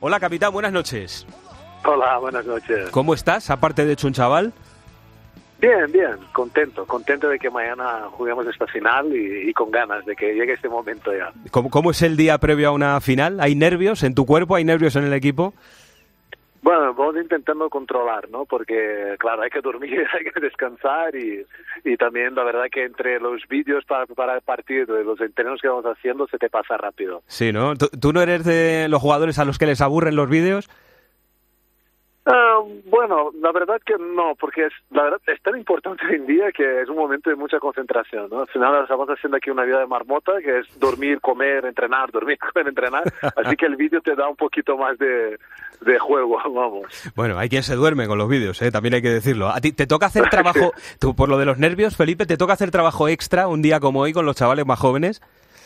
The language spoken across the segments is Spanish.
Hola, capitán, buenas noches. Hola, buenas noches. ¿Cómo estás, aparte de hecho un chaval? Bien, contento de que mañana juguemos esta final y con ganas de que llegue este momento ya. ¿Cómo es el día previo a una final? ¿Hay nervios en tu cuerpo? ¿Hay nervios en el equipo? Bueno, vamos intentando controlar, ¿no? Porque, claro, hay que dormir, hay que descansar y también la verdad que entre los vídeos para preparar el partido y los entrenos que vamos haciendo se te pasa rápido. Sí, ¿no? ¿Tú no eres de los jugadores a los que les aburren los vídeos? Bueno, la verdad que no, porque la verdad es tan importante hoy en día que es un momento de mucha concentración, ¿no? Al final estamos haciendo aquí una vida de marmota, que es dormir, comer, entrenar, dormir, comer, entrenar, así que el vídeo te da un poquito más de juego, vamos. Bueno, hay quien se duerme con los vídeos, también hay que decirlo. ¿A ti te toca hacer trabajo, tú, por lo de los nervios, Felipe, te toca hacer trabajo extra un día como hoy con los chavales más jóvenes?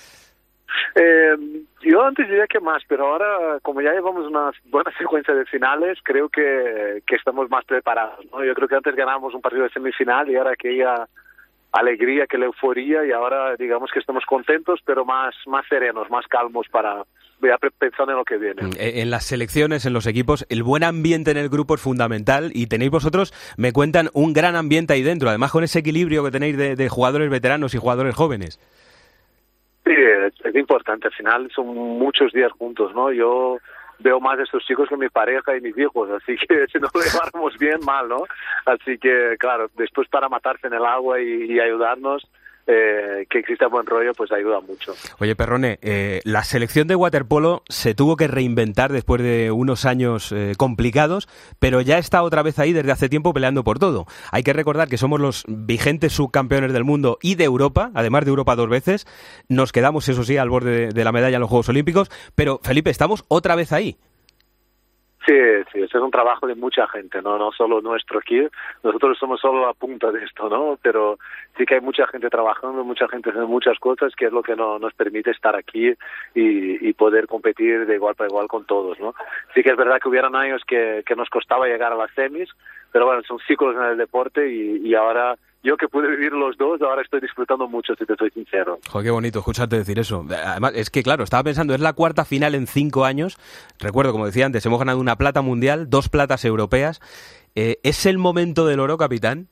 Yo antes diría que más, pero ahora, como ya llevamos una buena secuencia de finales, creo que estamos más preparados, ¿no? Yo creo que antes ganábamos un partido de semifinal y ahora aquella alegría, que la euforía, y ahora digamos que estamos contentos, pero más serenos, más calmos para pensando en lo que viene. En las selecciones, en los equipos, el buen ambiente en el grupo es fundamental y tenéis vosotros, me cuentan, un gran ambiente ahí dentro, además con ese equilibrio que tenéis de jugadores veteranos y jugadores jóvenes. Sí, es importante, al final son muchos días juntos, ¿no? Yo veo más de estos chicos que mi pareja y mis hijos, así que si no lo llevamos bien, mal, ¿no? Así que, claro, después para matarse en el agua y ayudarnos, que exista buen rollo, pues ayuda mucho. Oye, Perrone, la selección de waterpolo se tuvo que reinventar después de unos años complicados, pero ya está otra vez ahí desde hace tiempo peleando por todo. Hay que recordar que somos los vigentes subcampeones del mundo y de Europa, además de Europa 2 veces. Nos quedamos, eso sí, al borde de la medalla en los Juegos Olímpicos, pero, Felipe, estamos otra vez ahí. Sí, eso es un trabajo de mucha gente, no solo nuestro aquí. Nosotros somos solo la punta de esto, ¿no? Pero sí que hay mucha gente trabajando, mucha gente haciendo muchas cosas, que es lo que nos permite estar aquí y poder competir de igual para igual con todos, ¿no? Sí que es verdad que hubieran años que nos costaba llegar a las semis, pero bueno, son ciclos en el deporte y ahora, yo que pude vivir los dos, ahora estoy disfrutando mucho, si te soy sincero. Joder, qué bonito escucharte decir eso. Además, es que claro, estaba pensando, es la cuarta final en 5 años. Recuerdo, como decía antes, hemos ganado una plata mundial, 2 platas europeas. ¿Es el momento del oro, capitán?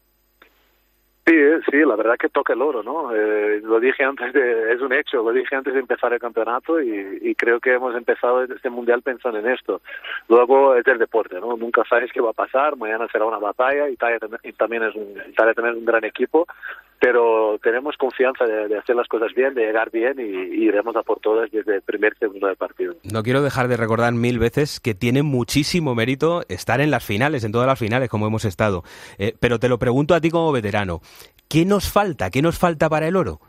Sí, la verdad que toca el oro, ¿no? Lo dije antes es un hecho, lo dije antes de empezar el campeonato y creo que hemos empezado este mundial pensando en esto. Luego es el deporte, ¿no? Nunca sabes qué va a pasar, mañana será una batalla, Italia también es un gran equipo, pero tenemos confianza de hacer las cosas bien, de llegar bien y iremos a por todas desde el primer segundo del partido. No quiero dejar de recordar 1000 veces que tiene muchísimo mérito estar en las finales, en todas las finales como hemos estado. Pero te lo pregunto a ti como veterano, ¿qué nos falta? ¿Qué nos falta para el oro?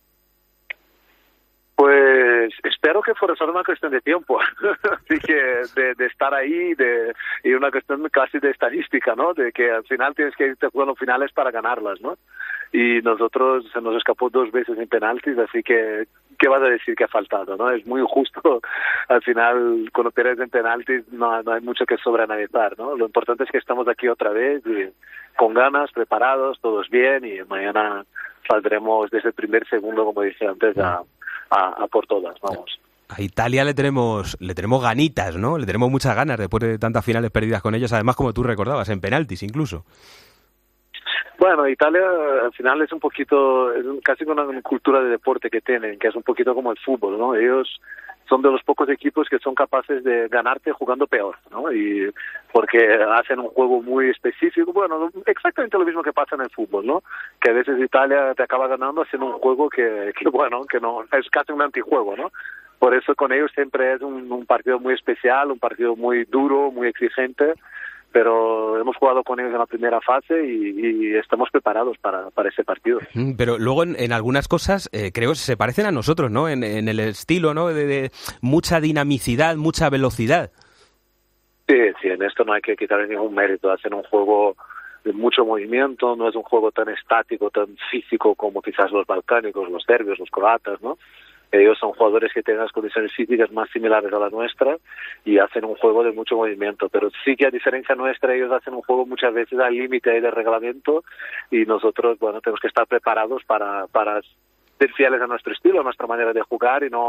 Pues espero que fuera solo una cuestión de tiempo, así que de estar ahí y una cuestión casi de estadística, ¿no? De que al final tienes que irte jugando finales para ganarlas, ¿no? Y nosotros se nos escapó 2 veces en penaltis, así que ¿qué vas a decir que ha faltado, no? Es muy injusto. Al final, cuando pierdes en penaltis no hay mucho que sobreanalizar, ¿no? Lo importante es que estamos aquí otra vez y con ganas, preparados, todos bien, y mañana saldremos desde el primer segundo, como dije antes, a por todas, vamos. A Italia le tenemos ganitas, ¿no? Le tenemos muchas ganas después de tantas finales perdidas con ellos, además, como tú recordabas, en penaltis incluso. Bueno, Italia al final es un poquito, casi una cultura de deporte que tienen, que es un poquito como el fútbol, ¿no? Ellos son de los pocos equipos que son capaces de ganarte jugando peor, ¿no? Y porque hacen un juego muy específico, bueno, exactamente lo mismo que pasa en el fútbol, ¿no? Que a veces Italia te acaba ganando haciendo un juego que no, es casi un antijuego, ¿no? Por eso con ellos siempre es un partido muy especial, un partido muy duro, muy exigente, pero hemos jugado con ellos en la primera fase y estamos preparados para ese partido. Pero luego en algunas cosas creo que se parecen a nosotros, ¿no? En el estilo, ¿no? De mucha dinamicidad, mucha velocidad. Sí, en esto no hay que quitarle ningún mérito. Hacen un juego de mucho movimiento, no es un juego tan estático, tan físico como quizás los balcánicos, los serbios, los croatas, ¿no? Ellos son jugadores que tienen las condiciones físicas más similares a la nuestra y hacen un juego de mucho movimiento, pero sí que a diferencia nuestra ellos hacen un juego muchas veces al límite de reglamento y nosotros, bueno, tenemos que estar preparados para ser fieles a nuestro estilo, a nuestra manera de jugar y no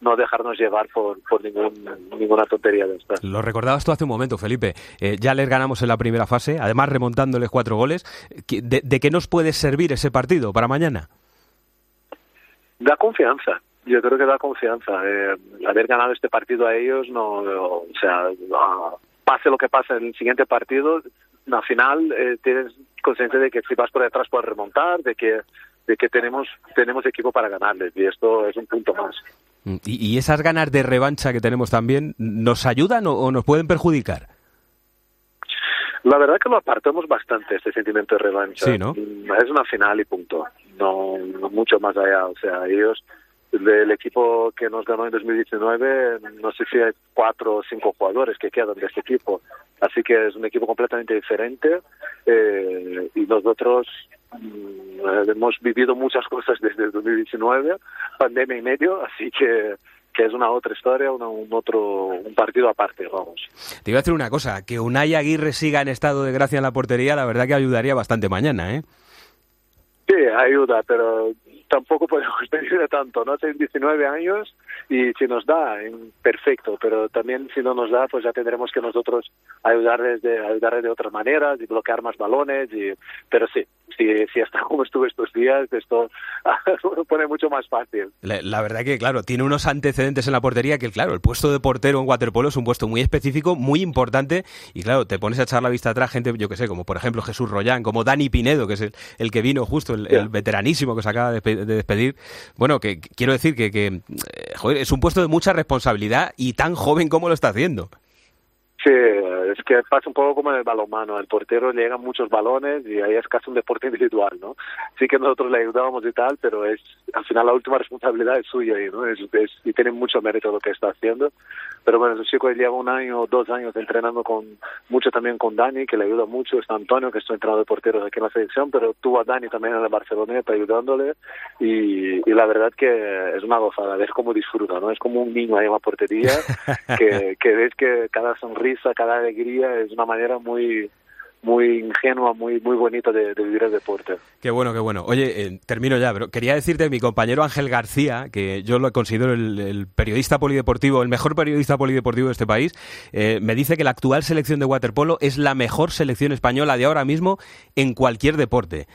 no dejarnos llevar por ninguna tontería de estas. Lo recordabas tú hace un momento, Felipe. Ya les ganamos en la primera fase, además remontándoles 4 goles. ¿De qué nos puede servir ese partido para mañana? Da confianza. Yo creo que da confianza. Haber ganado este partido a ellos, pase lo que pase en el siguiente partido, al final tienes conciencia de que si vas por detrás puedes remontar, de que tenemos equipo para ganarles, y esto es un punto más. ¿Y esas ganas de revancha que tenemos también, nos ayudan o nos pueden perjudicar? La verdad que lo apartamos bastante, este sentimiento de revancha. Sí, ¿no? Es una final y punto. No mucho más allá. O sea, ellos, el equipo que nos ganó en 2019, no sé si hay 4 o 5 jugadores que quedan de este equipo. Así que es un equipo completamente diferente. Y nosotros hemos vivido muchas cosas desde el 2019, pandemia y medio, así que es una otra historia, un partido aparte, vamos. Te iba a decir una cosa, que Unai Aguirre siga en estado de gracia en la portería, la verdad que ayudaría bastante mañana, ¿eh? Sí, ayuda, pero tampoco podemos pedirle tanto, ¿no? Tiene 19 años y si nos da, perfecto, pero también si no nos da, pues ya tendremos que nosotros ayudarles de otras maneras y bloquear más balones, pero sí, si está como estuve estos días, esto lo pone mucho más fácil. La verdad que, claro, tiene unos antecedentes en la portería que, claro, el puesto de portero en waterpolo es un puesto muy específico, muy importante, y claro, te pones a echar la vista atrás gente, yo que sé, como por ejemplo Jesús Rollán, como Dani Pinedo, que es el que vino justo, el veteranísimo que se acaba de despedir. Bueno, que quiero decir que joder, es un puesto de mucha responsabilidad y tan joven como lo está haciendo. Sí, es que pasa un poco como en el balonmano. El portero le llegan muchos balones y ahí es casi un deporte individual, ¿no? Sí que nosotros le ayudábamos y tal, pero al final la última responsabilidad es suya, ¿no? Y tiene mucho mérito lo que está haciendo. Pero bueno, ese chico lleva 1 año o 2 años entrenando mucho también con Dani, que le ayuda mucho. Está Antonio, que es entrenador de porteros aquí en la selección, pero tuvo a Dani también en el Barceloneta ayudándole, y la verdad que es una gozada, ves cómo disfruta, ¿no? Es como un niño ahí en la portería, que ves que cada sonrisa, cada alegría es una manera muy ingenua, muy bonita de vivir el deporte. Qué bueno, qué bueno. Oye, termino ya, pero quería decirte, mi compañero Ángel García, que yo lo considero el periodista polideportivo, el mejor periodista polideportivo de este país, me dice que la actual selección de waterpolo es la mejor selección española de ahora mismo en cualquier deporte.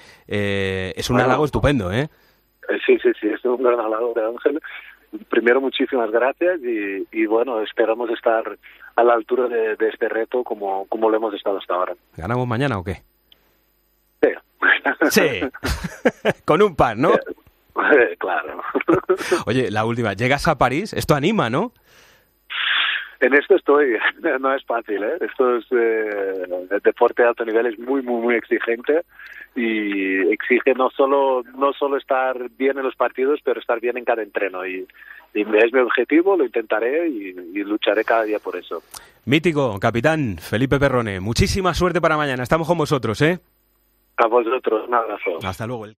Es un halago estupendo, ¿eh? Sí, es un gran halago de Ángel. Primero, muchísimas gracias y bueno, esperamos estar a la altura de este reto como lo hemos estado hasta ahora. ¿Ganamos mañana o qué? Sí. Sí. Con un par, ¿no? Claro. Oye, la última. Llegas a París, esto anima, ¿no? En esto estoy, no es fácil, ¿eh? Esto es el deporte de alto nivel, es muy exigente y exige no solo estar bien en los partidos, pero estar bien en cada entreno, y es mi objetivo, lo intentaré y lucharé cada día por eso. Mítico, capitán Felipe Perrone, muchísima suerte para mañana, estamos con vosotros, ¿eh? A vosotros, un abrazo. Hasta luego.